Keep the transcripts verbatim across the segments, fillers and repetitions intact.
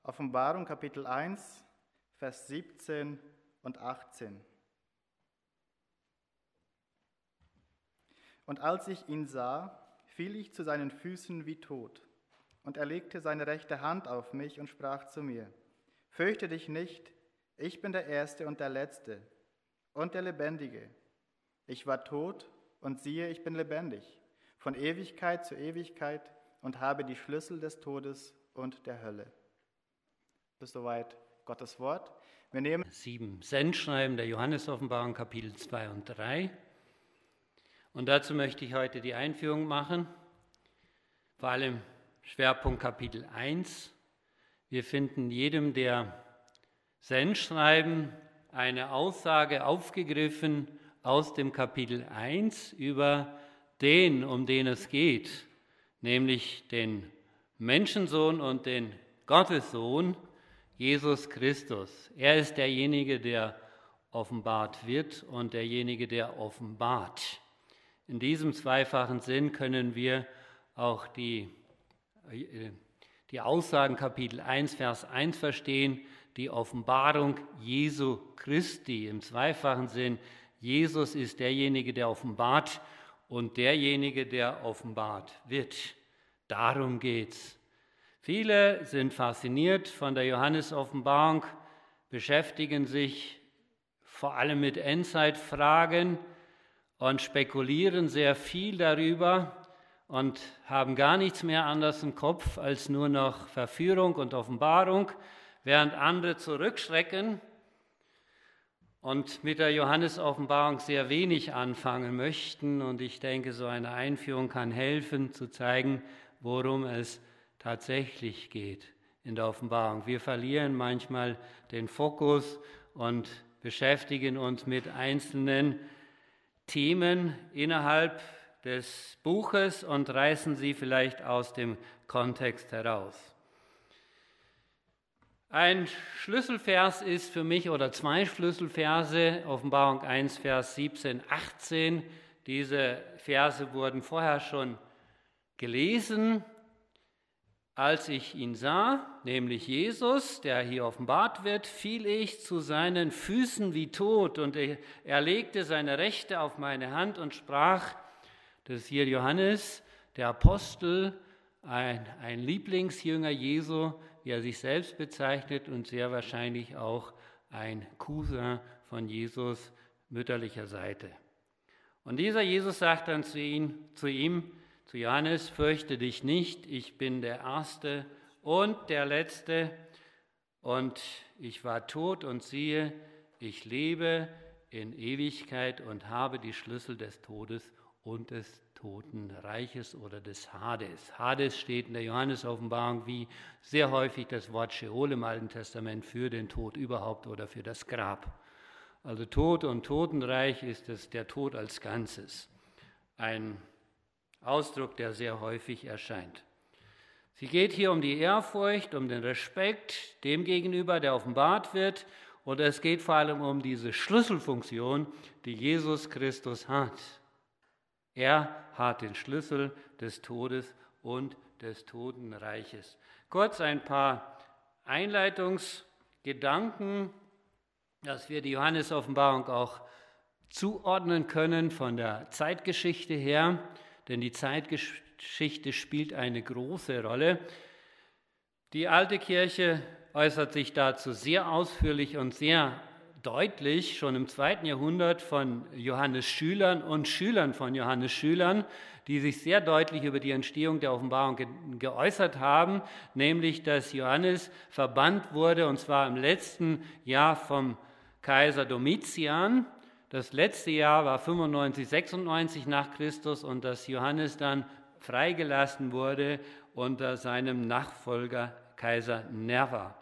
Offenbarung Kapitel eins, Vers siebzehn und achtzehn. Und als ich ihn sah, fiel ich zu seinen Füßen wie tot. Und er legte seine rechte Hand auf mich und sprach zu mir: Fürchte dich nicht, ich bin der Erste und der Letzte und der Lebendige. Ich war tot und siehe, ich bin lebendig, von Ewigkeit zu Ewigkeit und habe die Schlüssel des Todes und der Hölle. Bis soweit Gottes Wort. Wir nehmen Sieben Sendschreiben der Johannes-Offenbarung, Kapitel zwei und drei. Und dazu möchte ich heute die Einführung machen, vor allem Schwerpunkt Kapitel eins. Wir finden jedem der Sendschreiben eine Aussage aufgegriffen aus dem Kapitel eins über den, um den es geht, nämlich den Menschensohn und den Gottessohn, Jesus Christus. Er ist derjenige, der offenbart wird und derjenige, der offenbart. In diesem zweifachen Sinn können wir auch die, die Aussagen Kapitel eins, Vers eins verstehen, die Offenbarung Jesu Christi. Im zweifachen Sinn, Jesus ist derjenige, der offenbart und derjenige, der offenbart wird. Darum geht's. Viele sind fasziniert von der Johannes-Offenbarung, beschäftigen sich vor allem mit Endzeitfragen und spekulieren sehr viel darüber und haben gar nichts mehr anderes im Kopf als nur noch Verführung und Offenbarung, während andere zurückschrecken und mit der Johannes-Offenbarung sehr wenig anfangen möchten. Und ich denke, so eine Einführung kann helfen, zu zeigen, worum es tatsächlich geht in der Offenbarung. Wir verlieren manchmal den Fokus und beschäftigen uns mit einzelnen Themen innerhalb des Buches und reißen sie vielleicht aus dem Kontext heraus. Ein Schlüsselvers ist für mich, oder zwei Schlüsselverse, Offenbarung eins, Vers siebzehn, achtzehn. Diese Verse wurden vorher schon gelesen. Als ich ihn sah, nämlich Jesus, der hier offenbart wird, fiel ich zu seinen Füßen wie tot und er legte seine Rechte auf meine Hand und sprach, das ist hier Johannes, der Apostel, ein, ein Lieblingsjünger Jesu, wie er sich selbst bezeichnet und sehr wahrscheinlich auch ein Cousin von Jesus mütterlicher Seite. Und dieser Jesus sagt dann zu ihm, zu ihm, zu Johannes: Fürchte dich nicht, ich bin der Erste und der Letzte und ich war tot und siehe, ich lebe in Ewigkeit und habe die Schlüssel des Todes und des Totenreiches oder des Hades. Hades steht in der Johannes-Offenbarung wie sehr häufig das Wort Scheol im Alten Testament für den Tod überhaupt oder für das Grab. Also Tod und Totenreich ist es der Tod als Ganzes. Ein Ausdruck, der sehr häufig erscheint. Sie geht hier um die Ehrfurcht, um den Respekt dem gegenüber, der offenbart wird, und es geht vor allem um diese Schlüsselfunktion, die Jesus Christus hat. Er hat den Schlüssel des Todes und des Totenreiches. Kurz ein paar Einleitungsgedanken, dass wir die Johannes-Offenbarung auch zuordnen können von der Zeitgeschichte her. Denn die Zeitgeschichte spielt eine große Rolle. Die alte Kirche äußert sich dazu sehr ausführlich und sehr deutlich, schon im zweiten Jahrhundert von Johannes Schülern und Schülern von Johannes Schülern, die sich sehr deutlich über die Entstehung der Offenbarung ge- geäußert haben, nämlich dass Johannes verbannt wurde, und zwar im letzten Jahr vom Kaiser Domitian. Das letzte Jahr war fünfundneunzig, sechsundneunzig nach Christus und dass Johannes dann freigelassen wurde unter seinem Nachfolger Kaiser Nerva.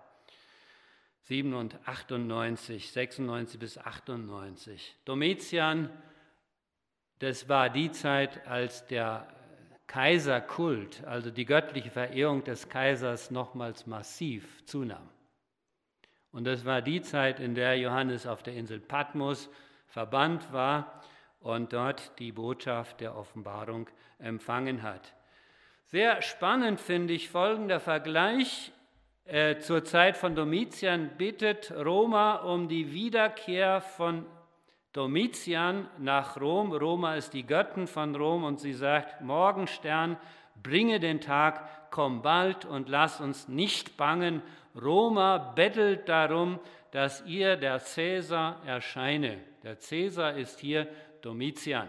siebenundneunzig, sechsundneunzig bis achtundneunzig. Domitian, das war die Zeit, als der Kaiserkult, also die göttliche Verehrung des Kaisers, nochmals massiv zunahm. Und das war die Zeit, in der Johannes auf der Insel Patmos verbannt war und dort die Botschaft der Offenbarung empfangen hat. Sehr spannend finde ich folgender Vergleich äh, zur Zeit von Domitian bittet Roma um die Wiederkehr von Domitian nach Rom. Roma ist die Göttin von Rom und sie sagt, Morgenstern, bringe den Tag, komm bald und lass uns nicht bangen. Roma bettelt darum, dass ihr der Cäsar erscheine. Der Cäsar ist hier Domitian.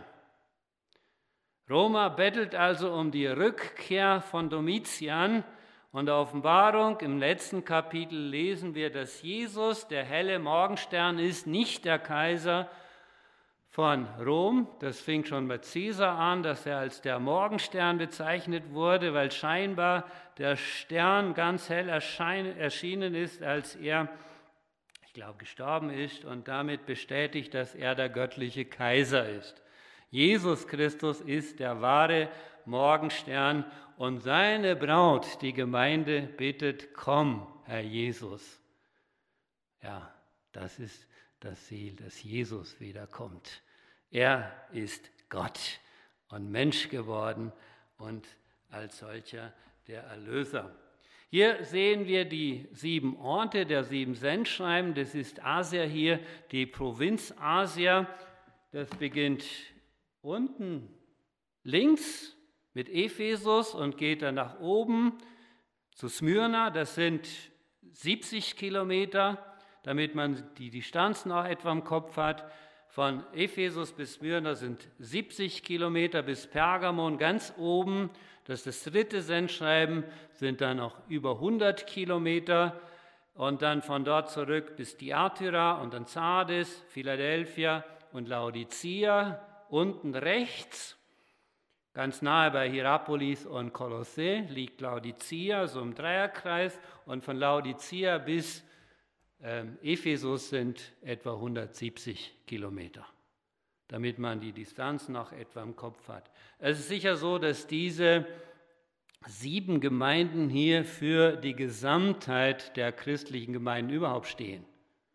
Roma bettelt also um die Rückkehr von Domitian. Und der Offenbarung im letzten Kapitel lesen wir, dass Jesus, der helle Morgenstern, ist, nicht der Kaiser von Rom. Das fing schon bei Cäsar an, dass er als der Morgenstern bezeichnet wurde, weil scheinbar der Stern ganz hell erschein, erschienen ist, als er, ich glaube, gestorben ist und damit bestätigt, dass er der göttliche Kaiser ist. Jesus Christus ist der wahre Morgenstern und seine Braut, die Gemeinde, bittet, komm, Herr Jesus. Ja, das ist das Ziel, dass Jesus wiederkommt. Er ist Gott und Mensch geworden und als solcher der Erlöser. Hier sehen wir die sieben Orte der sieben Sendschreiben. Das ist Asia hier, die Provinz Asia. Das beginnt unten links mit Ephesus und geht dann nach oben zu Smyrna. Das sind siebzig Kilometer, damit man die Distanz noch etwa im Kopf hat. Von Ephesus bis Smyrna sind siebzig Kilometer bis Pergamon ganz oben. Das ist das dritte Sendschreiben, sind dann noch über hundert Kilometer. Und dann von dort zurück bis Thyatira und dann Sardis, Philadelphia und Laodicea. Unten rechts, ganz nahe bei Hierapolis und Kolossä, liegt Laodicea, so im Dreierkreis. Und von Laodicea bis ähm, Ephesus sind etwa hundertsiebzig Kilometer, damit man die Distanz noch etwa im Kopf hat. Es ist sicher so, dass diese sieben Gemeinden hier für die Gesamtheit der christlichen Gemeinden überhaupt stehen.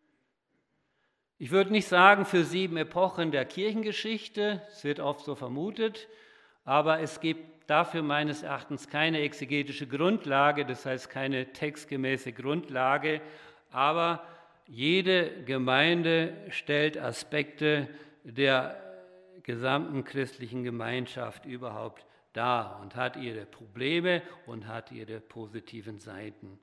Ich würde nicht sagen für sieben Epochen der Kirchengeschichte, es wird oft so vermutet, aber es gibt dafür meines Erachtens keine exegetische Grundlage, das heißt keine textgemäße Grundlage, aber jede Gemeinde stellt Aspekte der gesamten christlichen Gemeinschaft überhaupt dar und hat ihre Probleme und hat ihre positiven Seiten.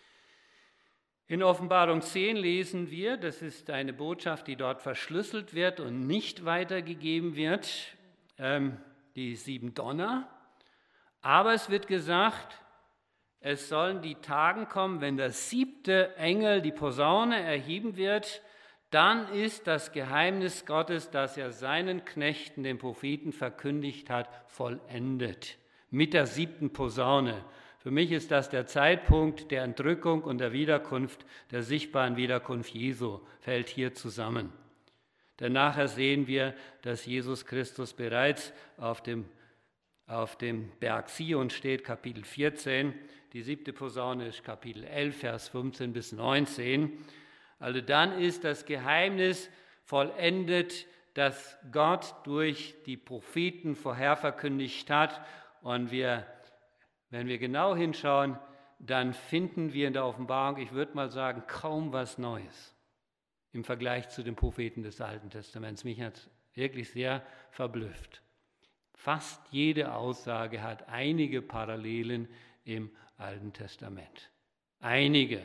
In Offenbarung zehn lesen wir, das ist eine Botschaft, die dort verschlüsselt wird und nicht weitergegeben wird, ähm, die sieben Donner. Aber es wird gesagt, es sollen die Tage kommen, wenn der siebte Engel die Posaune erheben wird, dann ist das Geheimnis Gottes, das er seinen Knechten, den Propheten, verkündigt hat, vollendet. Mit der siebten Posaune. Für mich ist das der Zeitpunkt der Entrückung und der Wiederkunft, der sichtbaren Wiederkunft Jesu, fällt hier zusammen. Denn nachher sehen wir, dass Jesus Christus bereits auf dem, auf dem Berg Zion steht, Kapitel vierzehn. Die siebte Posaune ist Kapitel elf, Vers fünfzehn bis neunzehn. Also dann ist das Geheimnis vollendet, das Gott durch die Propheten vorher verkündigt hat. Und wir Wenn wir genau hinschauen, dann finden wir in der Offenbarung, ich würde mal sagen, kaum was Neues im Vergleich zu den Propheten des Alten Testaments. Mich hat es wirklich sehr verblüfft. Fast jede Aussage hat einige Parallelen im Alten Testament. Einige.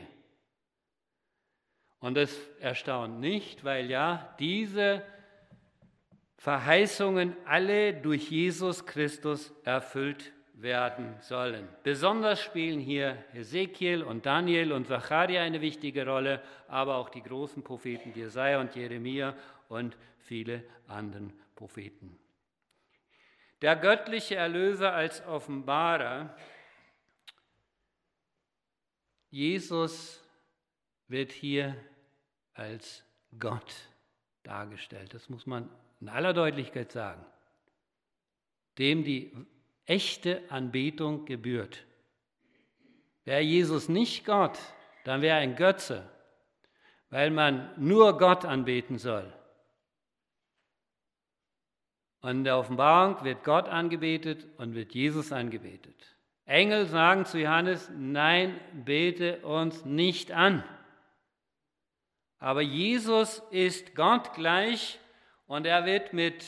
Und das erstaunt nicht, weil ja diese Verheißungen alle durch Jesus Christus erfüllt werden sollen. Besonders spielen hier Hesekiel und Daniel und Zacharia eine wichtige Rolle, aber auch die großen Propheten Jesaja und Jeremia und viele andere Propheten. Der göttliche Erlöser als Offenbarer, Jesus wird hier als Gott dargestellt. Das muss man in aller Deutlichkeit sagen. Dem die echte Anbetung gebührt. Wäre Jesus nicht Gott, dann wäre er ein Götze, weil man nur Gott anbeten soll. Und in der Offenbarung wird Gott angebetet und wird Jesus angebetet. Engel sagen zu Johannes, nein, bete uns nicht an. Aber Jesus ist Gott gleich und er wird mit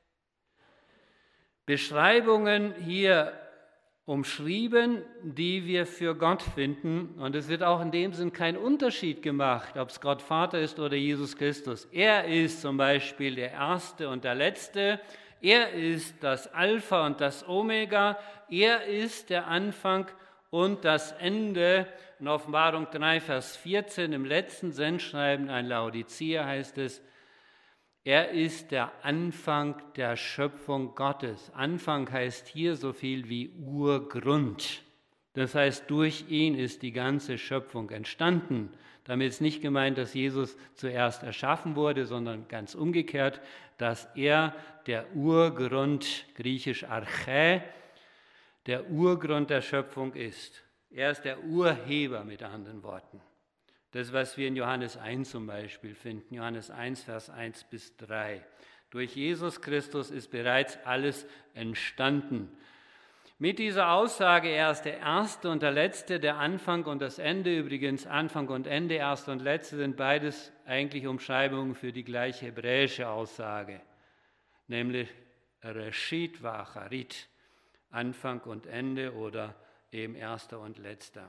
Beschreibungen hier umschrieben, die wir für Gott finden. Und es wird auch in dem Sinn kein Unterschied gemacht, ob es Gott Vater ist oder Jesus Christus. Er ist zum Beispiel der Erste und der Letzte. Er ist das Alpha und das Omega. Er ist der Anfang und das Ende. In Offenbarung drei, Vers vierzehn, im letzten Sendschreiben an Laodicea heißt es, er ist der Anfang der Schöpfung Gottes. Anfang heißt hier so viel wie Urgrund. Das heißt, durch ihn ist die ganze Schöpfung entstanden. Damit ist nicht gemeint, dass Jesus zuerst erschaffen wurde, sondern ganz umgekehrt, dass er der Urgrund, griechisch Archä, der Urgrund der Schöpfung ist. Er ist der Urheber, mit anderen Worten. Das, was wir in Johannes eins zum Beispiel finden, Johannes eins, Vers eins bis drei. Durch Jesus Christus ist bereits alles entstanden. Mit dieser Aussage, er ist der Erste und der Letzte, der Anfang und das Ende, übrigens Anfang und Ende, Erste und Letzte, sind beides eigentlich Umschreibungen für die gleiche hebräische Aussage, nämlich Reshit v'Acharit, Anfang und Ende oder eben Erster und Letzter.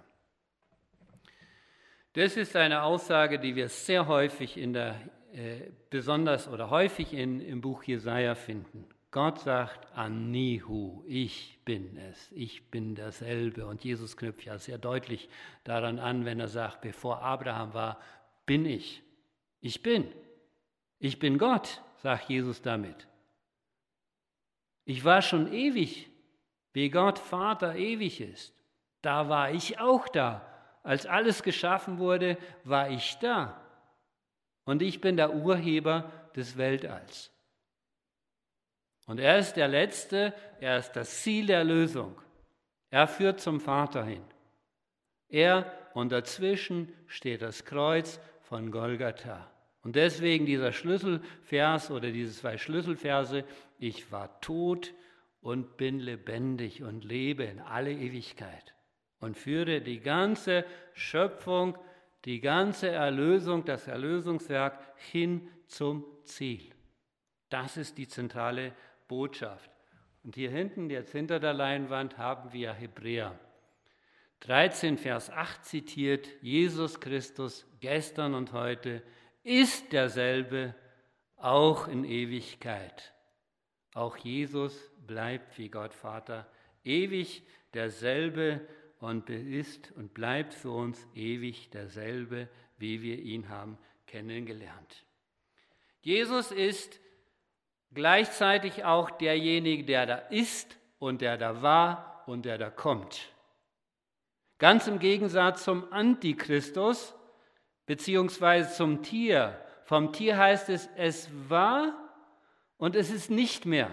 Das ist eine Aussage, die wir sehr häufig in der, äh, besonders oder häufig in, im Buch Jesaja finden. Gott sagt, Anihu, ich bin es, ich bin derselbe. Und Jesus knüpft ja sehr deutlich daran an, wenn er sagt, bevor Abraham war, bin ich. Ich bin. Ich bin Gott, sagt Jesus damit. Ich war schon ewig, wie Gott Vater ewig ist. Da war ich auch da. Als alles geschaffen wurde, war ich da. Und ich bin der Urheber des Weltalls. Und er ist der Letzte, er ist das Ziel der Lösung. Er führt zum Vater hin. Er und dazwischen steht das Kreuz von Golgatha. Und deswegen dieser Schlüsselvers oder diese zwei Schlüsselverse, ich war tot und bin lebendig und lebe in alle Ewigkeit. Und führe die ganze Schöpfung, die ganze Erlösung, das Erlösungswerk hin zum Ziel. Das ist die zentrale Botschaft. Und hier hinten, jetzt hinter der Leinwand, haben wir Hebräer dreizehn, Vers acht zitiert. Jesus Christus, gestern und heute, ist derselbe, auch in Ewigkeit. Auch Jesus bleibt wie Gott Vater ewig derselbe und ist und bleibt für uns ewig derselbe, wie wir ihn haben kennengelernt. Jesus ist gleichzeitig auch derjenige, der da ist und der da war und der da kommt. Ganz im Gegensatz zum Antichristus beziehungsweise zum Tier. Vom Tier heißt es, es war und es ist nicht mehr.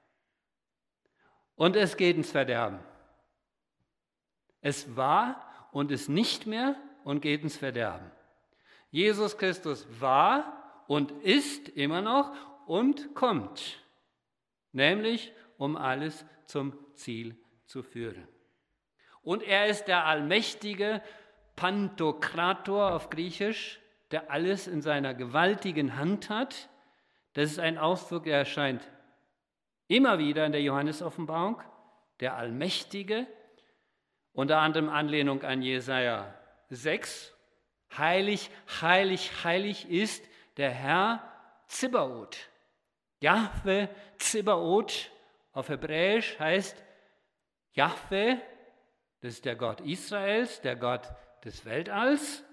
Und es geht ins Verderben. Es war und ist nicht mehr und geht ins Verderben. Jesus Christus war und ist immer noch und kommt, nämlich um alles zum Ziel zu führen. Und er ist der allmächtige Pantokrator auf Griechisch, der alles in seiner gewaltigen Hand hat. Das ist ein Ausdruck, der erscheint immer wieder in der Johannes-Offenbarung, der Allmächtige, unter anderem Anlehnung an Jesaja sechs. Heilig, heilig, heilig ist der Herr Zebaoth. Jahwe Zebaoth auf Hebräisch heißt Jahwe, das ist der Gott Israels, der Gott des Weltalls.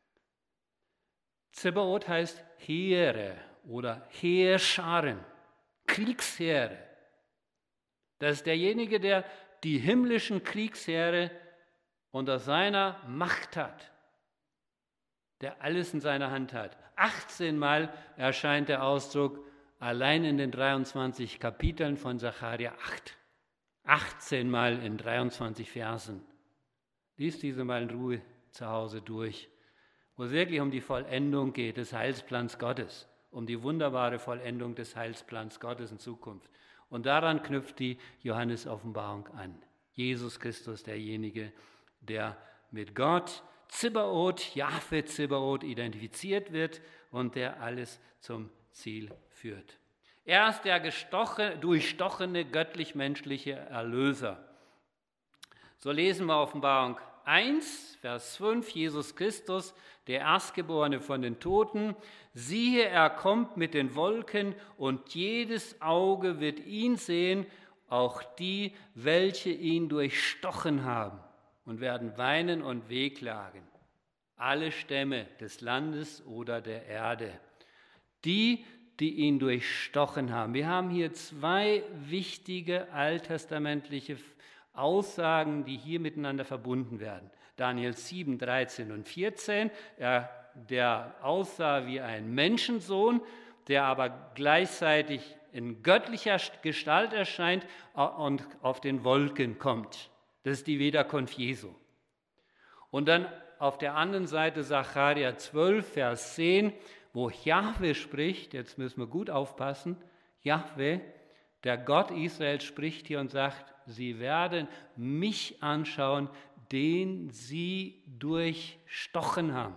Zebaoth heißt Heere oder Heerscharen, Kriegsheere. Das ist derjenige, der die himmlischen Kriegsheere unter seiner Macht hat, der alles in seiner Hand hat. achtzehn Mal erscheint der Ausdruck allein in den dreiundzwanzig Kapiteln von Sacharja acht. achtzehn Mal in dreiundzwanzig Versen. Lies diese mal in Ruhe zu Hause durch, wo es wirklich um die Vollendung geht des Heilsplans Gottes, um die wunderbare Vollendung des Heilsplans Gottes in Zukunft. Und daran knüpft die Johannes-Offenbarung an. Jesus Christus derjenige, der mit Gott Zebaoth, Jahwe Zebaoth identifiziert wird und der alles zum Ziel führt. Er ist der gestochene, durchstochene göttlich-menschliche Erlöser. So lesen wir Offenbarung eins, Vers fünf, Jesus Christus, der Erstgeborene von den Toten. Siehe, er kommt mit den Wolken und jedes Auge wird ihn sehen, auch die, welche ihn durchstochen haben, und werden weinen und wehklagen. Alle Stämme des Landes oder der Erde. Die, die ihn durchstochen haben. Wir haben hier zwei wichtige alttestamentliche Aussagen, die hier miteinander verbunden werden. Daniel sieben, dreizehn und vierzehn, er, der aussah wie ein Menschensohn, der aber gleichzeitig in göttlicher Gestalt erscheint und auf den Wolken kommt. Das ist die Wiederkunft Jesu. Und dann auf der anderen Seite Sacharja zwölf, Vers zehn, wo Jahwe spricht, jetzt müssen wir gut aufpassen, Jahwe, der Gott Israels, spricht hier und sagt, sie werden mich anschauen, den sie durchstochen haben.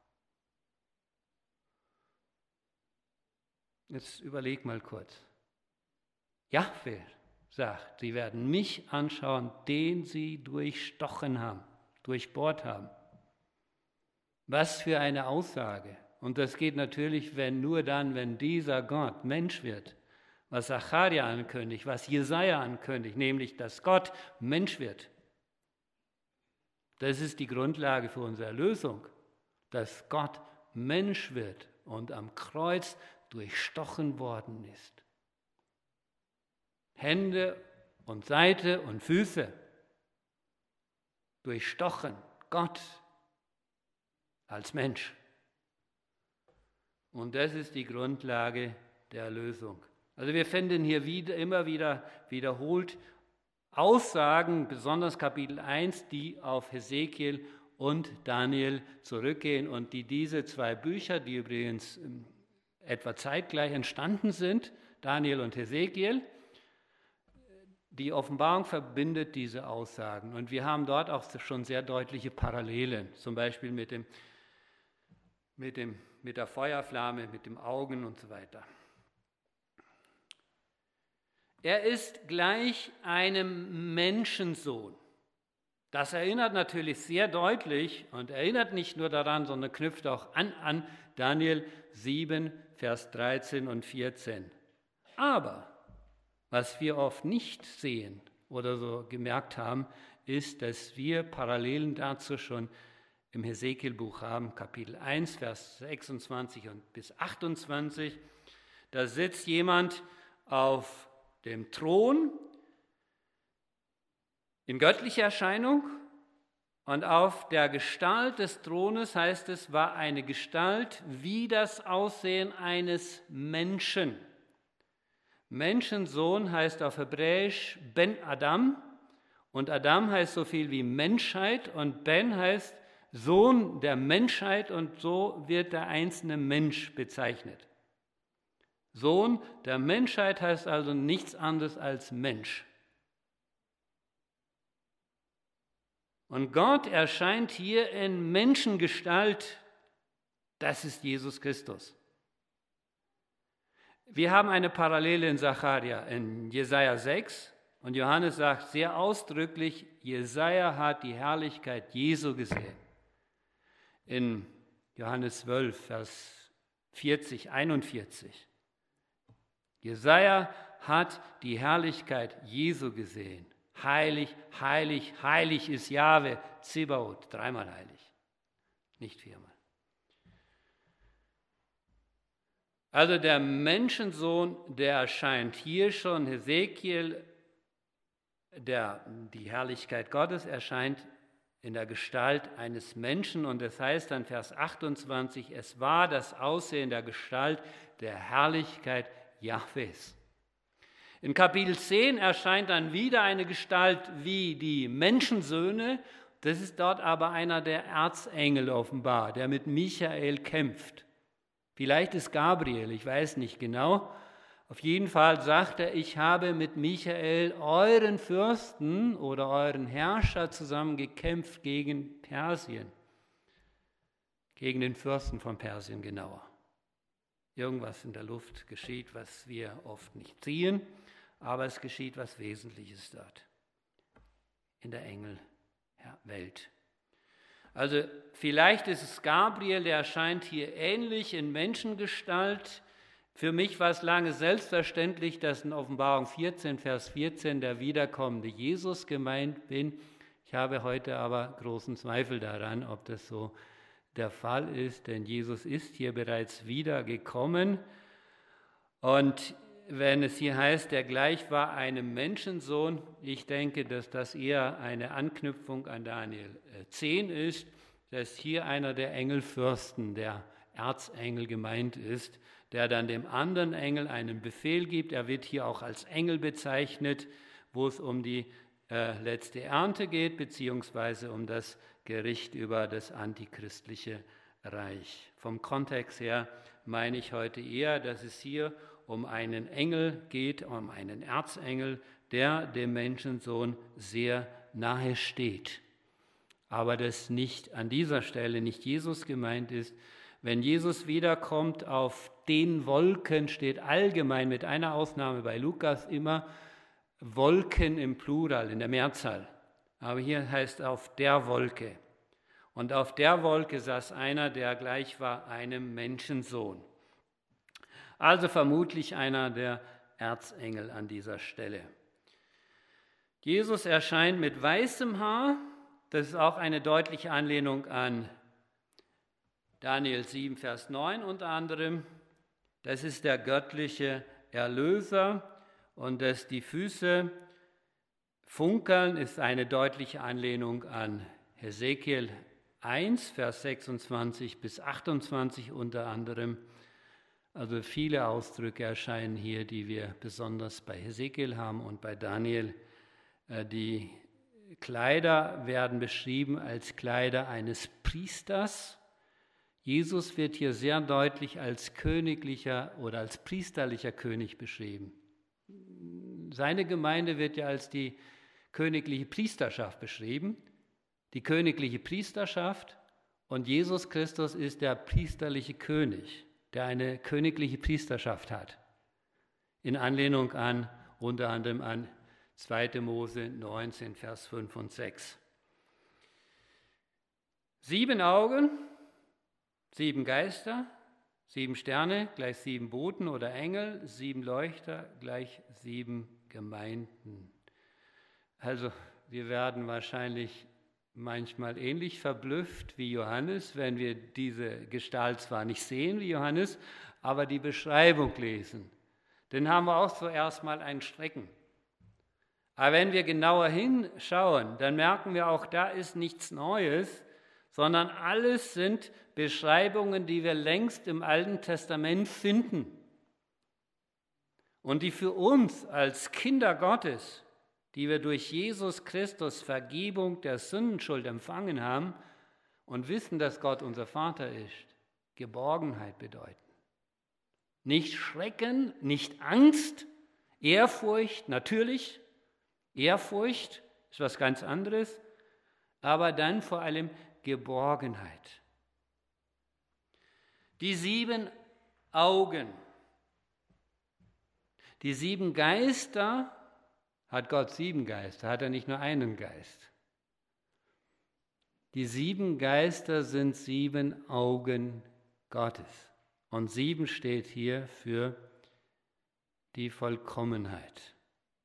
Jetzt überleg mal kurz. Jahwe sagt, sie werden mich anschauen, den sie durchstochen haben, durchbohrt haben. Was für eine Aussage. Und das geht natürlich, wenn nur dann, wenn dieser Gott Mensch wird. Was Sacharja ankündigt, was Jesaja ankündigt, nämlich, dass Gott Mensch wird. Das ist die Grundlage für unsere Erlösung, dass Gott Mensch wird und am Kreuz durchstochen worden ist. Hände und Seite und Füße durchstochen, Gott als Mensch. Und das ist die Grundlage der Erlösung. Also wir finden hier wieder, immer wieder wiederholt Aussagen, besonders Kapitel eins, die auf Hesekiel und Daniel zurückgehen und die diese zwei Bücher, die übrigens etwa zeitgleich entstanden sind, Daniel und Hesekiel, die Offenbarung verbindet diese Aussagen. Und wir haben dort auch schon sehr deutliche Parallelen, zum Beispiel mit, dem, mit, dem, mit der Feuerflamme, mit den Augen und so weiter. Er ist gleich einem Menschensohn. Das erinnert natürlich sehr deutlich und erinnert nicht nur daran, sondern knüpft auch an, an Daniel sieben, Vers dreizehn und vierzehn. Aber was wir oft nicht sehen oder so gemerkt haben, ist, dass wir Parallelen dazu schon im Hesekiel-Buch haben, Kapitel eins, Vers sechsundzwanzig und bis achtundzwanzig. Da sitzt jemand auf dem Thron in göttlicher Erscheinung und auf der Gestalt des Thrones, heißt es, war eine Gestalt wie das Aussehen eines Menschen. Menschensohn heißt auf Hebräisch Ben Adam und Adam heißt so viel wie Menschheit und Ben heißt Sohn der Menschheit und so wird der einzelne Mensch bezeichnet. Sohn der Menschheit heißt also nichts anderes als Mensch. Und Gott erscheint hier in Menschengestalt, das ist Jesus Christus. Wir haben eine Parallele in Sacharja, in Jesaja sechs und Johannes sagt sehr ausdrücklich, Jesaja hat die Herrlichkeit Jesu gesehen. In Johannes zwölf, Vers vierzig, einundvierzig. Jesaja hat die Herrlichkeit Jesu gesehen. Heilig, heilig, heilig ist Jahwe, Zebaoth, dreimal heilig, nicht viermal. Also der Menschensohn, der erscheint hier schon, Hesekiel, der, die Herrlichkeit Gottes erscheint in der Gestalt eines Menschen und das heißt dann Vers achtundzwanzig, es war das Aussehen der Gestalt der Herrlichkeit Jahwes. In Kapitel zehn erscheint dann wieder eine Gestalt wie die Menschensöhne, das ist dort aber einer der Erzengel offenbar, der mit Michael kämpft. Vielleicht ist Gabriel, ich weiß nicht genau. Auf jeden Fall sagt er, ich habe mit Michael, euren Fürsten oder euren Herrscher, zusammen gekämpft gegen Persien. Gegen den Fürsten von Persien genauer. Irgendwas in der Luft geschieht, was wir oft nicht sehen, aber es geschieht was Wesentliches dort. In der Engelwelt. Also vielleicht ist es Gabriel, der erscheint hier ähnlich in Menschengestalt. Für mich war es lange selbstverständlich, dass in Offenbarung vierzehn, Vers vierzehn der wiederkommende Jesus gemeint bin. Ich habe heute aber großen Zweifel daran, ob das so der Fall ist, denn Jesus ist hier bereits wiedergekommen. Und wenn es hier heißt, der gleich war einem Menschensohn, ich denke, dass das eher eine Anknüpfung an Daniel zehn ist, dass hier einer der Engelfürsten, der Erzengel gemeint ist, der dann dem anderen Engel einen Befehl gibt. Er wird hier auch als Engel bezeichnet, wo es um die äh, letzte Ernte geht, beziehungsweise um das Gericht über das antichristliche Reich. Vom Kontext her meine ich heute eher, dass es hier um einen Engel geht, um einen Erzengel, der dem Menschensohn sehr nahe steht. Aber dass nicht an dieser Stelle nicht Jesus gemeint ist. Wenn Jesus wiederkommt, auf den Wolken steht allgemein, mit einer Ausnahme bei Lukas, immer Wolken im Plural, in der Mehrzahl. Aber hier heißt auf der Wolke. Und auf der Wolke saß einer, der gleich war einem Menschensohn. Also vermutlich einer der Erzengel an dieser Stelle. Jesus erscheint mit weißem Haar. Das ist auch eine deutliche Anlehnung an Daniel sieben, Vers neun unter anderem. Das ist der göttliche Erlöser. Und dass die Füße funkeln, ist eine deutliche Anlehnung an Hesekiel eins, Vers sechsundzwanzig bis achtundzwanzig unter anderem. Also viele Ausdrücke erscheinen hier, die wir besonders bei Hesekiel haben und bei Daniel. Die Kleider werden beschrieben als Kleider eines Priesters. Jesus wird hier sehr deutlich als königlicher oder als priesterlicher König beschrieben. Seine Gemeinde wird ja als die königliche Priesterschaft beschrieben. Die königliche Priesterschaft und Jesus Christus ist der priesterliche König, der eine königliche Priesterschaft hat. In Anlehnung an, unter anderem an zweiter Mose neunzehn, Vers fünf und sechs. Sieben Augen, sieben Geister, sieben Sterne gleich sieben Boten oder Engel, sieben Leuchter gleich sieben Gemeinden. Also wir werden wahrscheinlich manchmal ähnlich verblüfft wie Johannes, wenn wir diese Gestalt zwar nicht sehen wie Johannes, aber die Beschreibung lesen. Dann haben wir auch zuerst mal einen Schrecken. Aber wenn wir genauer hinschauen, dann merken wir auch, da ist nichts Neues, sondern alles sind Beschreibungen, die wir längst im Alten Testament finden und die für uns als Kinder Gottes, die wir durch Jesus Christus Vergebung der Sündenschuld empfangen haben und wissen, dass Gott unser Vater ist, Geborgenheit bedeuten. Nicht Schrecken, nicht Angst, Ehrfurcht, natürlich, Ehrfurcht ist was ganz anderes, aber dann vor allem Geborgenheit. Die sieben Augen, die sieben Geister, hat Gott sieben Geister, hat er nicht nur einen Geist. Die sieben Geister sind sieben Augen Gottes. Und sieben steht hier für die Vollkommenheit.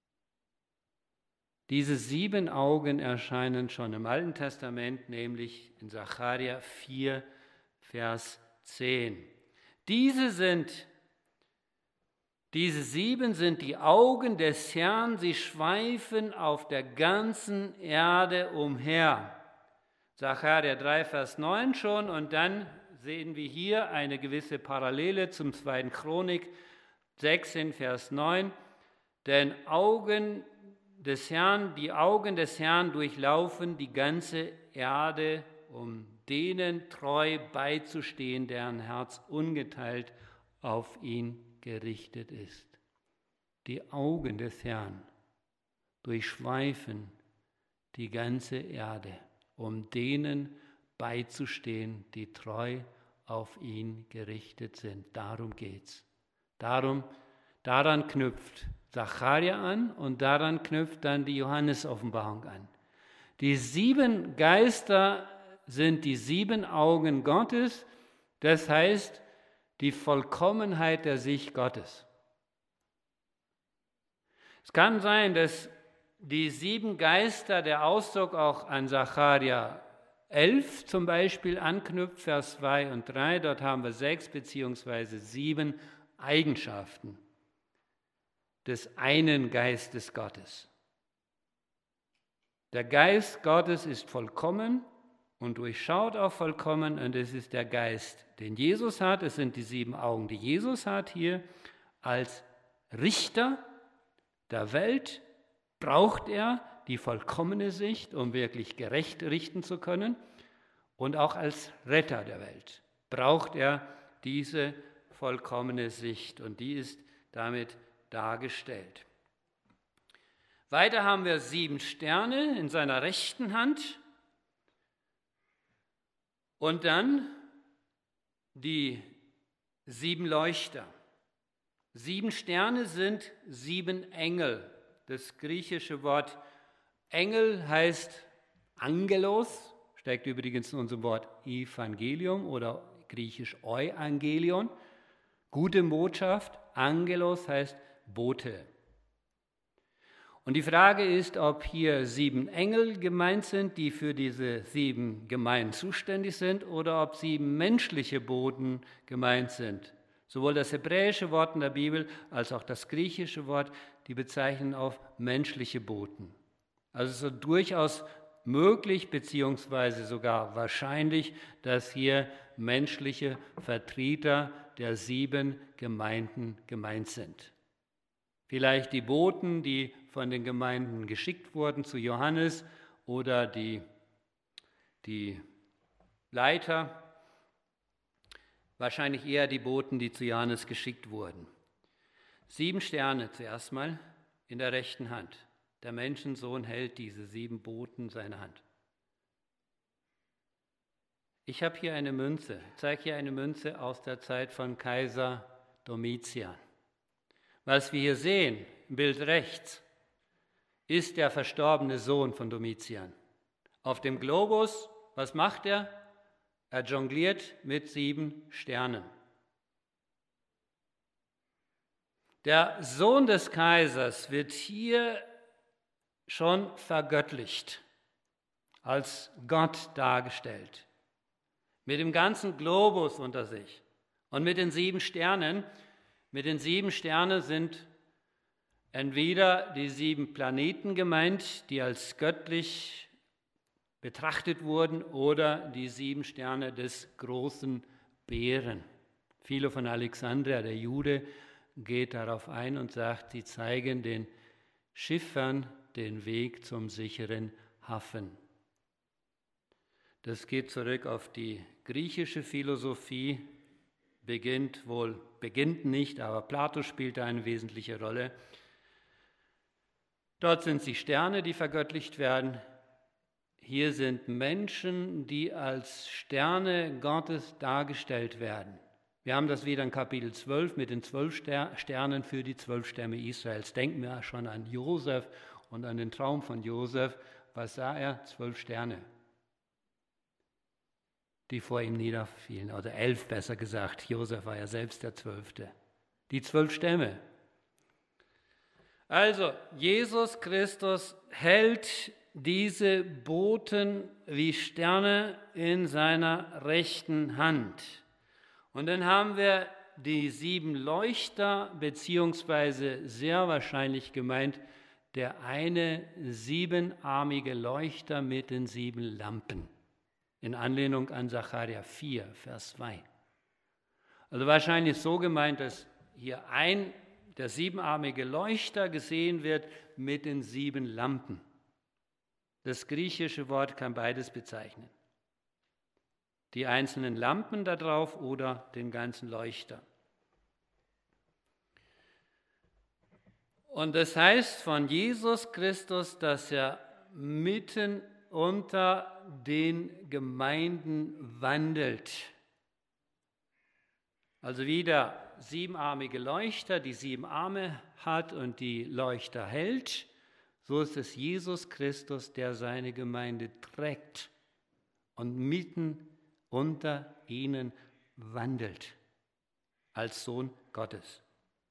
Diese sieben Augen erscheinen schon im Alten Testament, nämlich in Sacharja vier, Vers zehn. Diese sind, diese sieben sind die Augen des Herrn, sie schweifen auf der ganzen Erde umher. Sacharja drei, Vers neun schon, und dann sehen wir hier eine gewisse Parallele zum zweiten Chronik sechzehn, Vers neun. Denn Augen des Herrn, die Augen des Herrn durchlaufen die ganze Erde, um denen treu beizustehen, deren Herz ungeteilt auf ihn gerichtet ist. die Augen des Herrn durchschweifen die ganze Erde, um denen beizustehen, die treu auf ihn gerichtet sind. Darum geht's. Darum, daran knüpft Sacharja an und daran knüpft dann die Johannes-Offenbarung an. Die sieben Geister sind die sieben Augen Gottes, das heißt die Vollkommenheit der Sicht Gottes. Es kann sein, dass die sieben Geister, der Ausdruck auch an Sacharja elf zum Beispiel anknüpft, Vers zwei und drei, dort haben wir sechs beziehungsweise sieben Eigenschaften des einen Geistes Gottes. Der Geist Gottes ist vollkommen und durchschaut auch vollkommen, und es ist der Geist, den Jesus hat. Es sind die sieben Augen, die Jesus hat hier. Als Richter der Welt braucht er die vollkommene Sicht, um wirklich gerecht richten zu können. Und auch als Retter der Welt braucht er diese vollkommene Sicht, und die ist damit dargestellt. Weiter haben wir sieben Sterne in seiner rechten Hand und dann die sieben Leuchter. Sieben Sterne sind sieben Engel. Das griechische Wort Engel heißt Angelos, steckt übrigens in unserem Wort Evangelium oder griechisch Euangelion. Gute Botschaft, Angelos heißt Bote. Und die Frage ist, ob hier sieben Engel gemeint sind, die für diese sieben Gemeinden zuständig sind, oder ob sieben menschliche Boten gemeint sind. Sowohl das hebräische Wort in der Bibel als auch das griechische Wort, die bezeichnen auf menschliche Boten. Also es ist durchaus möglich beziehungsweise sogar wahrscheinlich, dass hier menschliche Vertreter der sieben Gemeinden gemeint sind. Vielleicht die Boten, die von den Gemeinden geschickt wurden zu Johannes, oder die, die Leiter, wahrscheinlich eher die Boten, die zu Johannes geschickt wurden. Sieben Sterne zuerst mal in der rechten Hand. Der Menschensohn hält diese sieben Boten in seiner Hand. Ich habe hier eine Münze, ich zeige hier eine Münze aus der Zeit von Kaiser Domitian. Was wir hier sehen, im Bild rechts, ist der verstorbene Sohn von Domitian. Auf dem Globus, was macht er? Er jongliert mit sieben Sternen. Der Sohn des Kaisers wird hier schon vergöttlicht, als Gott dargestellt, mit dem ganzen Globus unter sich und mit den sieben Sternen. Mit den sieben Sternen sind entweder die sieben Planeten gemeint, die als göttlich betrachtet wurden, oder die sieben Sterne des großen Bären. Philo von Alexandria, der Jude, geht darauf ein und sagt, sie zeigen den Schiffern den Weg zum sicheren Hafen. Das geht zurück auf die griechische Philosophie, beginnt wohl, beginnt nicht, aber Plato spielt da eine wesentliche Rolle. Dort sind die Sterne, die vergöttlicht werden. Hier sind Menschen, die als Sterne Gottes dargestellt werden. Wir haben das wieder in Kapitel zwölf mit den zwölf Sternen für die zwölf Stämme Israels. Denken wir schon an Josef und an den Traum von Josef. Was sah er? Zwölf Sterne, die vor ihm niederfielen, oder elf besser gesagt. Josef war ja selbst der Zwölfte. Die zwölf Stämme. Also, Jesus Christus hält diese Boten wie Sterne in seiner rechten Hand. Und dann haben wir die sieben Leuchter, beziehungsweise sehr wahrscheinlich gemeint, der eine siebenarmige Leuchter mit den sieben Lampen. In Anlehnung an Sacharja vier, Vers zwei. Also wahrscheinlich so gemeint, dass hier ein, der siebenarmige Leuchter gesehen wird mit den sieben Lampen. Das griechische Wort kann beides bezeichnen. Die einzelnen Lampen da drauf oder den ganzen Leuchter. Und das heißt von Jesus Christus, dass er mitten unter den Gemeinden wandelt. Also wie der siebenarmige Leuchter die sieben Arme hat und die Leuchter hält, so ist es Jesus Christus, der seine Gemeinde trägt und mitten unter ihnen wandelt, als Sohn Gottes.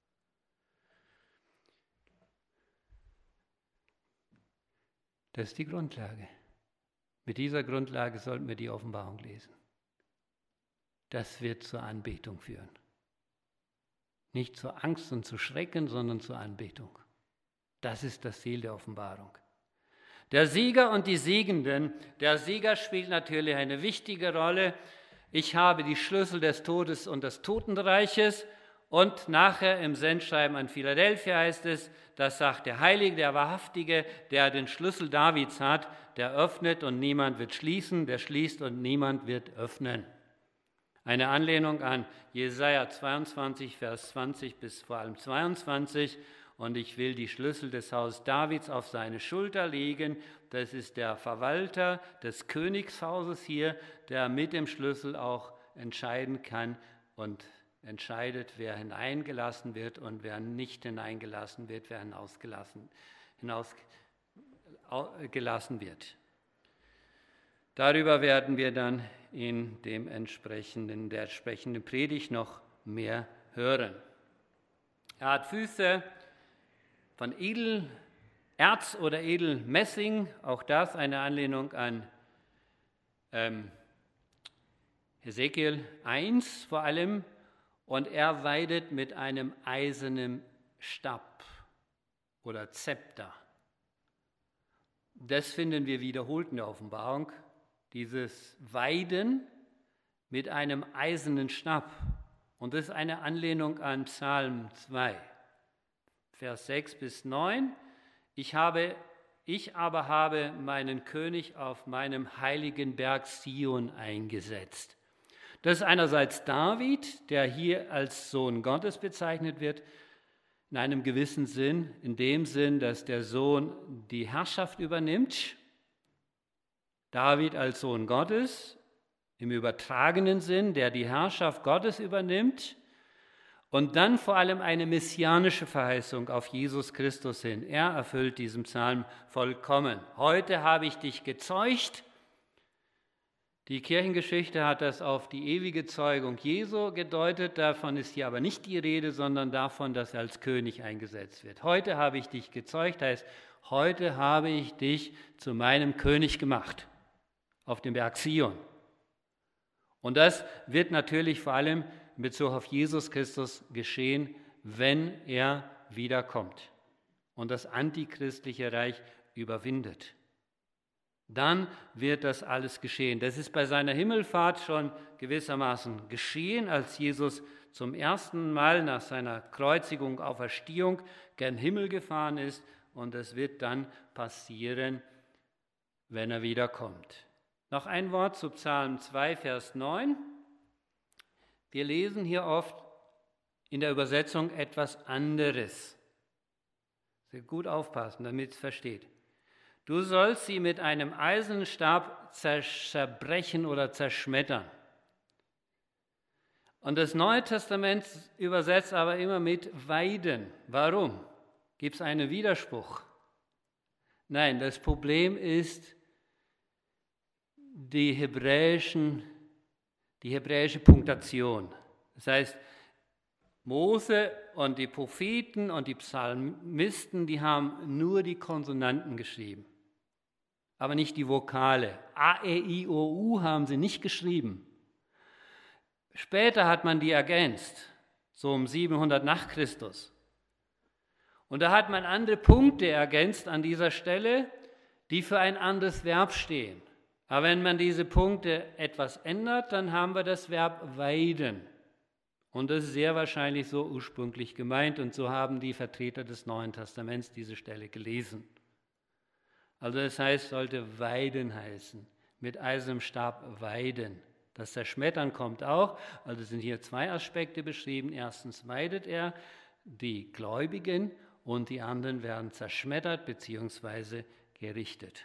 Das ist die Grundlage. Mit dieser Grundlage sollten wir die Offenbarung lesen. Das wird zur Anbetung führen. Nicht zur Angst und zu Schrecken, sondern zur Anbetung. Das ist das Ziel der Offenbarung. Der Sieger und die Siegenden. Der Sieger spielt natürlich eine wichtige Rolle. Ich habe die Schlüssel des Todes und des Totenreiches. Und nachher im Sendschreiben an Philadelphia heißt es, das sagt der Heilige, der Wahrhaftige, der den Schlüssel Davids hat, der öffnet und niemand wird schließen, der schließt und niemand wird öffnen. Eine Anlehnung an Jesaja zweiundzwanzig, Vers zwanzig bis vor allem zweiundzwanzig. Und ich will die Schlüssel des Hauses Davids auf seine Schulter legen. Das ist der Verwalter des Königshauses hier, der mit dem Schlüssel auch entscheiden kann und entscheidet, wer hineingelassen wird und wer nicht hineingelassen wird, wer hinausgelassen, hinausgelassen wird. Darüber werden wir dann in dem entsprechenden, der entsprechenden Predigt noch mehr hören. Er hat Füße von Edelerz oder Edelmessing, auch das eine Anlehnung an ähm, Hesekiel eins vor allem. Und er weidet mit einem eisernen Stab oder Zepter. Das finden wir wiederholt in der Offenbarung, dieses Weiden mit einem eisernen Stab. Und das ist eine Anlehnung an Psalm zwei, Vers sechs bis neun. Ich, habe, ich aber habe meinen König auf meinem heiligen Berg Zion eingesetzt. Das ist einerseits David, der hier als Sohn Gottes bezeichnet wird, in einem gewissen Sinn, in dem Sinn, dass der Sohn die Herrschaft übernimmt. David als Sohn Gottes, im übertragenen Sinn, der die Herrschaft Gottes übernimmt. Und dann vor allem eine messianische Verheißung auf Jesus Christus hin. Er erfüllt diesen Psalm vollkommen. Heute habe ich dich gezeugt. Die Kirchengeschichte hat das auf die ewige Zeugung Jesu gedeutet. Davon ist hier aber nicht die Rede, sondern davon, dass er als König eingesetzt wird. Heute habe ich dich gezeugt, heißt, heute habe ich dich zu meinem König gemacht auf dem Berg Zion. Und das wird natürlich vor allem in Bezug auf Jesus Christus geschehen, wenn er wiederkommt und das antichristliche Reich überwindet. Dann wird das alles geschehen. Das ist bei seiner Himmelfahrt schon gewissermaßen geschehen, als Jesus zum ersten Mal nach seiner Kreuzigung, Auferstehung gen Himmel gefahren ist. Und es wird dann passieren, wenn er wiederkommt. Noch ein Wort zu Psalm zwei, Vers neun. Wir lesen hier oft in der Übersetzung etwas anderes. Sehr gut aufpassen, damit es versteht. Du sollst sie mit einem eisernen Stab zerbrechen oder zerschmettern. Und das Neue Testament übersetzt aber immer mit weiden. Warum? Gibt es einen Widerspruch? Nein, das Problem ist die, hebräischen, die hebräische Punktation. Das heißt, Mose und die Propheten und die Psalmisten, die haben nur die Konsonanten geschrieben, aber nicht die Vokale. A, E, I, O, U haben sie nicht geschrieben. Später hat man die ergänzt, so um siebenhundert nach Christus. Und da hat man andere Punkte ergänzt an dieser Stelle, die für ein anderes Verb stehen. Aber wenn man diese Punkte etwas ändert, dann haben wir das Verb weiden. Und das ist sehr wahrscheinlich so ursprünglich gemeint und so haben die Vertreter des Neuen Testaments diese Stelle gelesen. Also das heißt, sollte weiden heißen, mit eisernem Stab weiden. Das Zerschmettern kommt auch, also sind hier zwei Aspekte beschrieben. Erstens weidet er die Gläubigen und die anderen werden zerschmettert bzw. gerichtet.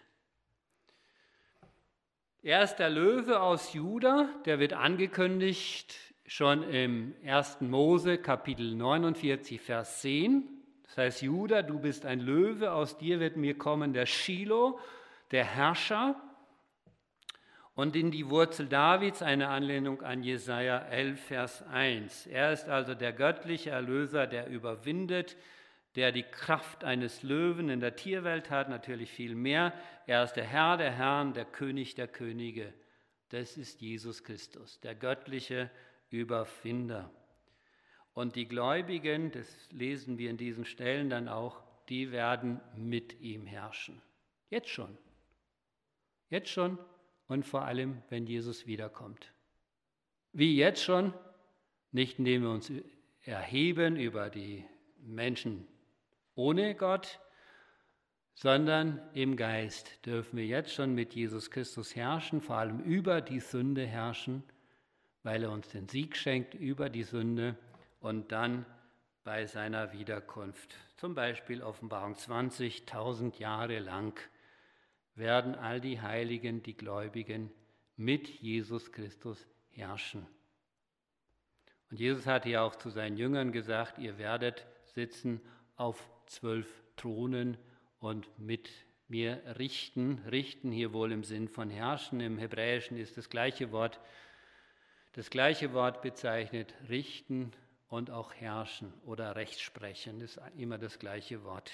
Er ist der Löwe aus Juda, der wird angekündigt schon im ersten Mose Kapitel neunundvierzig, Vers zehn. Das heißt, Juda, du bist ein Löwe, aus dir wird mir kommen der Schilo, der Herrscher. Und in die Wurzel Davids eine Anlehnung an Jesaja elf, Vers eins. Er ist also der göttliche Erlöser, der überwindet, der die Kraft eines Löwen in der Tierwelt hat, natürlich viel mehr. Er ist der Herr der Herren, der König der Könige. Das ist Jesus Christus, der göttliche Überwinder. Und die Gläubigen, das lesen wir in diesen Stellen dann auch, die werden mit ihm herrschen. Jetzt schon. Jetzt schon und vor allem, wenn Jesus wiederkommt. Wie jetzt schon, nicht indem wir uns erheben über die Menschen ohne Gott, sondern im Geist dürfen wir jetzt schon mit Jesus Christus herrschen, vor allem über die Sünde herrschen, weil er uns den Sieg schenkt über die Sünde und dann bei seiner Wiederkunft. Zum Beispiel Offenbarung zwanzig, tausend Jahre lang werden all die Heiligen, die Gläubigen mit Jesus Christus herrschen. Und Jesus hatte ja auch zu seinen Jüngern gesagt, ihr werdet sitzen auf zwölf Thronen und mit mir richten. Richten hier wohl im Sinn von herrschen. Im Hebräischen ist das gleiche Wort. Das gleiche Wort bezeichnet richten und auch herrschen oder Rechtsprechen. Das ist immer das gleiche Wort.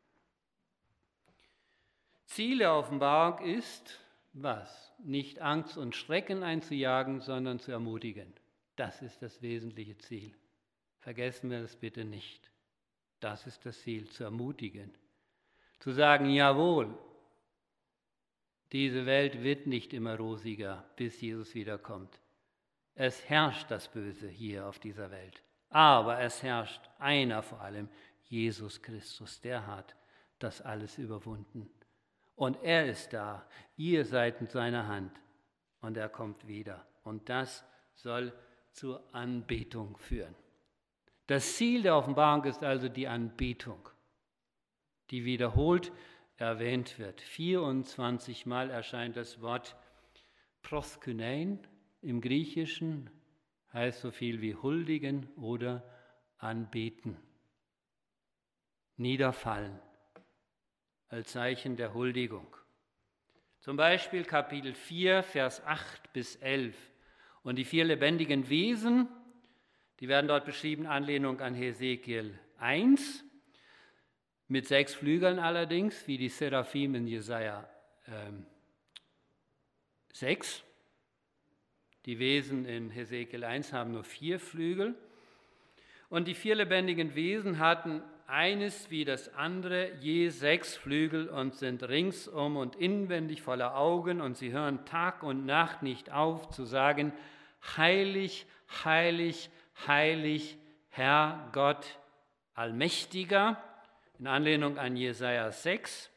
Ziel der Offenbarung ist, was? Nicht Angst und Schrecken einzujagen, sondern zu ermutigen. Das ist das wesentliche Ziel. Vergessen wir das bitte nicht. Das ist das Ziel, zu ermutigen. Zu sagen, jawohl, diese Welt wird nicht immer rosiger, bis Jesus wiederkommt. Es herrscht das Böse hier auf dieser Welt. Aber es herrscht einer vor allem, Jesus Christus, der hat das alles überwunden. Und er ist da, ihr seid in seiner Hand und er kommt wieder. Und das soll zur Anbetung führen. Das Ziel der Offenbarung ist also die Anbetung, die wiederholt erwähnt wird. vierundzwanzig Mal erscheint das Wort proskynein im Griechischen, heißt so viel wie huldigen oder anbeten. Niederfallen als Zeichen der Huldigung. Zum Beispiel Kapitel vier, Vers acht bis elf. Und die vier lebendigen Wesen, die werden dort beschrieben, Anlehnung an Hesekiel eins, mit sechs Flügeln allerdings, wie die Seraphim in Jesaja ähm, sechs. Die Wesen in Hesekiel eins haben nur vier Flügel. Und die vier lebendigen Wesen hatten eines wie das andere je sechs Flügel und sind ringsum und inwendig voller Augen und sie hören Tag und Nacht nicht auf zu sagen, heilig, heilig, heilig, Herr Gott Allmächtiger, in Anlehnung an Jesaja sechs,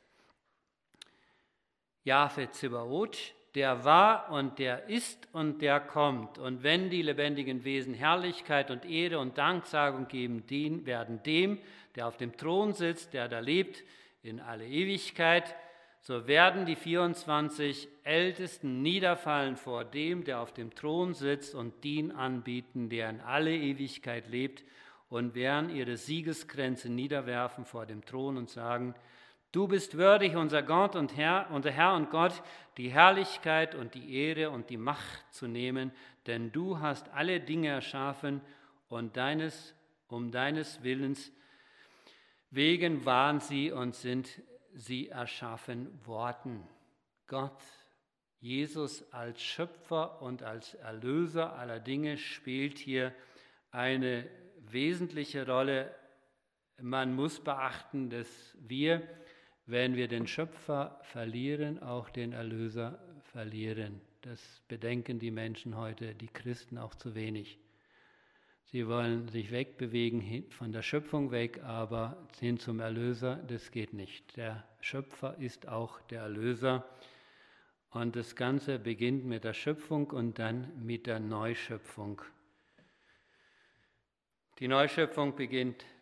Jahwe Zebaoth, der war und der ist und der kommt. Und wenn die lebendigen Wesen Herrlichkeit und Ehre und Danksagung geben, den werden dem, der auf dem Thron sitzt, der da lebt in alle Ewigkeit, so werden die vierundzwanzig Ältesten niederfallen vor dem, der auf dem Thron sitzt und den anbieten, der in alle Ewigkeit lebt, und werden ihre Siegeskränze niederwerfen vor dem Thron und sagen, du bist würdig, unser Gott und Herr, unser Herr und Gott, die Herrlichkeit und die Ehre und die Macht zu nehmen, denn du hast alle Dinge erschaffen und deines, um deines Willens wegen waren sie und sind sie erschaffen worden. Gott, Jesus als Schöpfer und als Erlöser aller Dinge spielt hier eine wesentliche Rolle. Man muss beachten, dass wir, wenn wir den Schöpfer verlieren, auch den Erlöser verlieren. Das bedenken die Menschen heute, die Christen auch zu wenig. Sie wollen sich wegbewegen, von der Schöpfung weg, aber hin zum Erlöser, das geht nicht. Der Schöpfer ist auch der Erlöser. Und das Ganze beginnt mit der Schöpfung und dann mit der Neuschöpfung. Die Neuschöpfung beginnt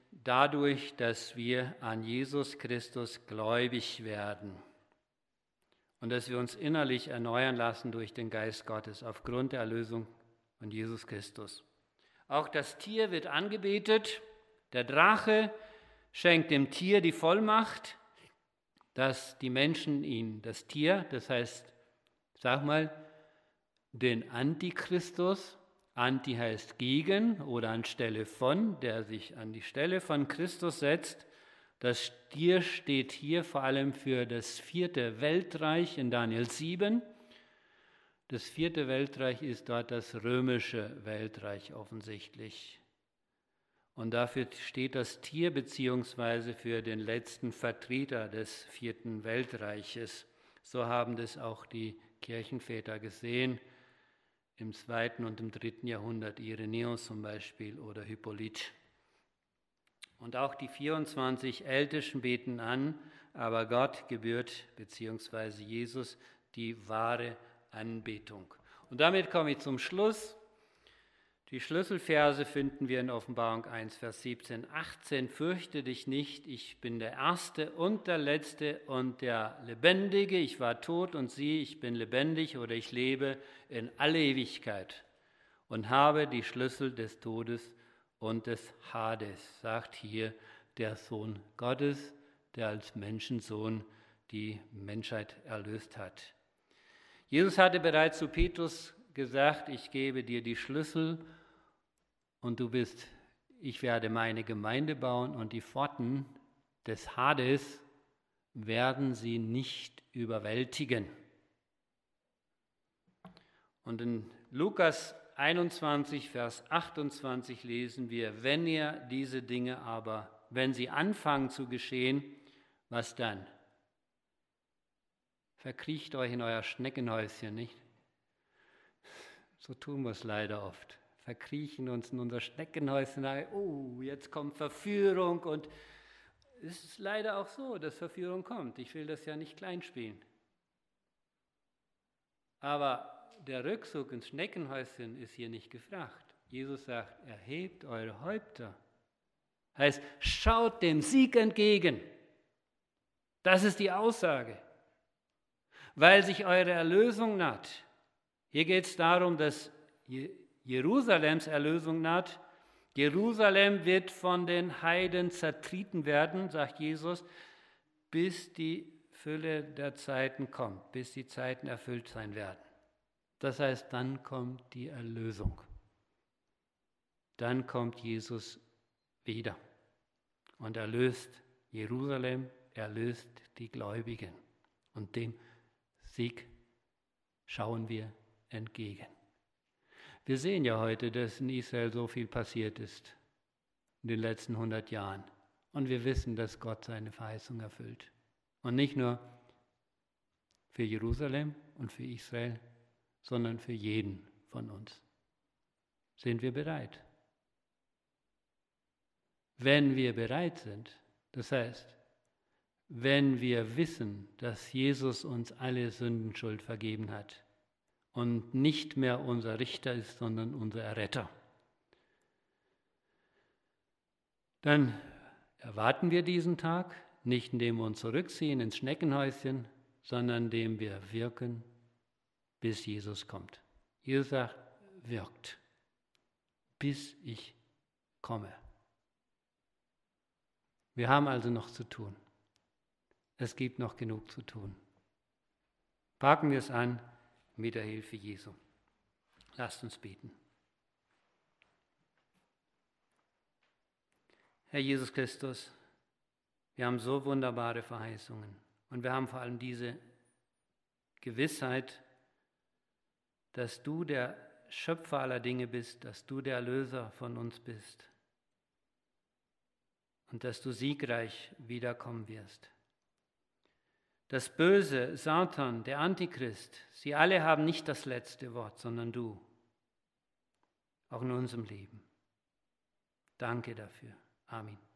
dadurch, dass wir an Jesus Christus gläubig werden und dass wir uns innerlich erneuern lassen durch den Geist Gottes aufgrund der Erlösung von Jesus Christus. Auch das Tier wird angebetet. Der Drache schenkt dem Tier die Vollmacht, dass die Menschen ihn, das Tier, das heißt, sag mal, den Antichristus, Anti heißt gegen oder anstelle von, der sich an die Stelle von Christus setzt. Das Tier steht hier vor allem für das vierte Weltreich in Daniel sieben. Das vierte Weltreich ist dort das römische Weltreich offensichtlich. Und dafür steht das Tier beziehungsweise für den letzten Vertreter des vierten Weltreiches. So haben das auch die Kirchenväter gesehen, im zweiten und im dritten Jahrhundert, Irenäus zum Beispiel oder Hippolyt. Und auch die vierundzwanzig Ältesten beten an, aber Gott gebührt beziehungsweise Jesus die wahre Anbetung. Und damit komme ich zum Schluss. Die Schlüsselverse finden wir in Offenbarung eins, Vers siebzehn, achtzehn. Fürchte dich nicht, ich bin der Erste und der Letzte und der Lebendige. Ich war tot und siehe, ich bin lebendig oder ich lebe in alle Ewigkeit und habe die Schlüssel des Todes und des Hades, sagt hier der Sohn Gottes, der als Menschensohn die Menschheit erlöst hat. Jesus hatte bereits zu Petrus gesagt, ich gebe dir die Schlüssel und du bist, ich werde meine Gemeinde bauen und die Pforten des Hades werden sie nicht überwältigen. Und in Lukas einundzwanzig, Vers achtundzwanzig lesen wir, wenn ihr diese Dinge aber, wenn sie anfangen zu geschehen, was dann? Verkriecht euch in euer Schneckenhäuschen, nicht? So tun wir es leider oft. Verkriechen uns in unser Schneckenhäuschen. Oh, jetzt kommt Verführung. Und es ist leider auch so, dass Verführung kommt. Ich will das ja nicht kleinspielen. Aber der Rückzug ins Schneckenhäuschen ist hier nicht gefragt. Jesus sagt, erhebt eure Häupter. Heißt, schaut dem Sieg entgegen. Das ist die Aussage. Weil sich eure Erlösung naht. Hier geht es darum, dass Jerusalems Erlösung naht. Jerusalem wird von den Heiden zertreten werden, sagt Jesus, bis die Fülle der Zeiten kommt, bis die Zeiten erfüllt sein werden. Das heißt, dann kommt die Erlösung. Dann kommt Jesus wieder und erlöst Jerusalem, erlöst die Gläubigen. Und dem Sieg schauen wir entgegen. Wir sehen ja heute, dass in Israel so viel passiert ist in den letzten hundert Jahren. Und wir wissen, dass Gott seine Verheißung erfüllt. Und nicht nur für Jerusalem und für Israel, sondern für jeden von uns. Sind wir bereit? Wenn wir bereit sind, das heißt, wenn wir wissen, dass Jesus uns alle Sündenschuld vergeben hat und nicht mehr unser Richter ist, sondern unser Erretter, dann erwarten wir diesen Tag, nicht indem wir uns zurückziehen ins Schneckenhäuschen, sondern indem wir wirken, bis Jesus kommt. Jesus sagt, wirkt, bis ich komme. Wir haben also noch zu tun. Es gibt noch genug zu tun. Packen wir es an mit der Hilfe Jesu. Lasst uns beten. Herr Jesus Christus, wir haben so wunderbare Verheißungen und wir haben vor allem diese Gewissheit, dass du der Schöpfer aller Dinge bist, dass du der Erlöser von uns bist und dass du siegreich wiederkommen wirst. Das Böse, Satan, der Antichrist, sie alle haben nicht das letzte Wort, sondern du, auch in unserem Leben. Danke dafür. Amen.